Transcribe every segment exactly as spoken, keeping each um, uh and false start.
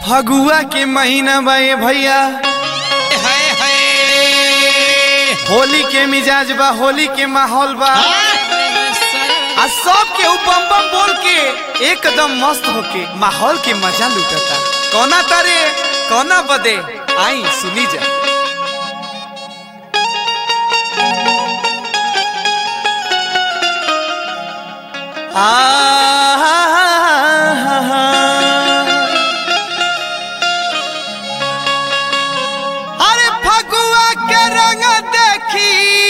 फगुआ के महीना बा ए भैया, होली के मिजाज बा, होली के माहौल बा, आ सब के बम बम बोल के एकदम मस्त होके माहौल के मजा लुटता। कौना तारे कौना बदे आई सुनी जा। आ अरे फगुआ के रंग देखी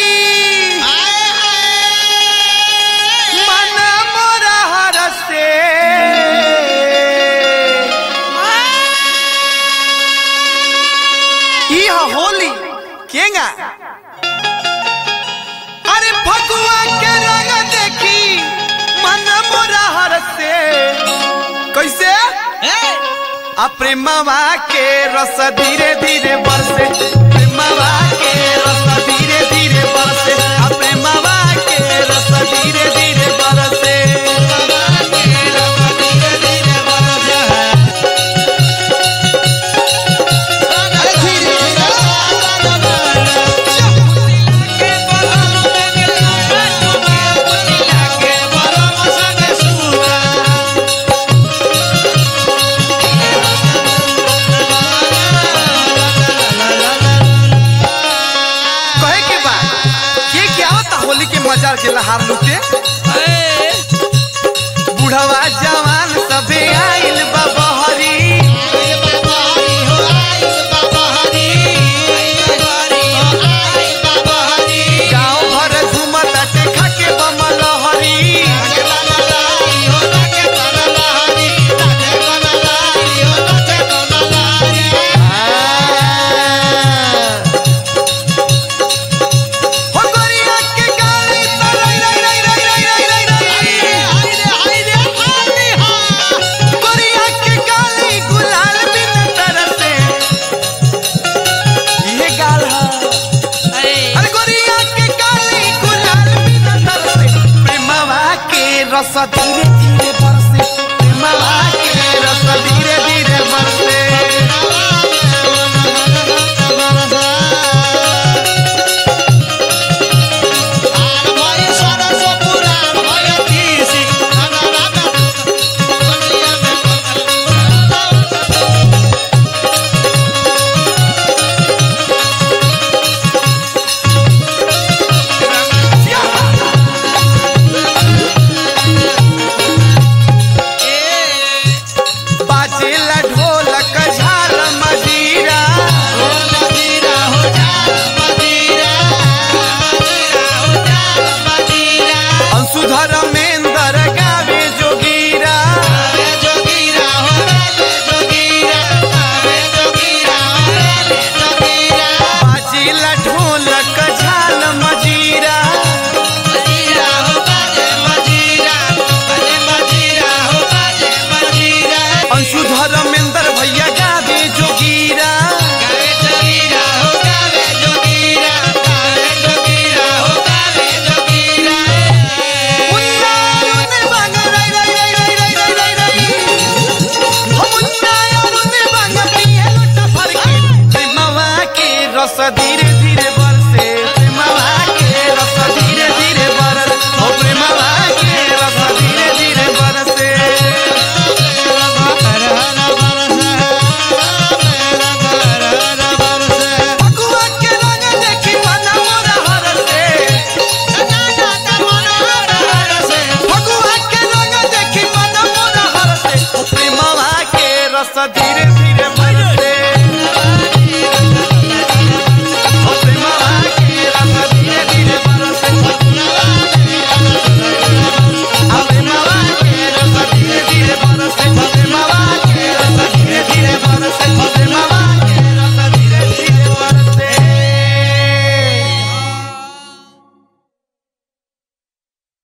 मन मोरा हरसे, ई होली केंगा। अरे फगुआ के रंग देखी मन मोरा हरसे, कैसे आ प्रेमवा के रस धीरे धीरे बरसे, प्रेमवा के रस धीरे धीरे बरसे, आ प्रेमवा के रस धीरे धीरे बरसे। मजा के लहार लुटे, बुढ़वा जवान सबे आइल बा बहरी, गाँव भर घूमत देखा के बमलहरी। रस धीरे धीरे बरसे, प्रेमवा के रस धीरे धीरे बरसे। बाजेला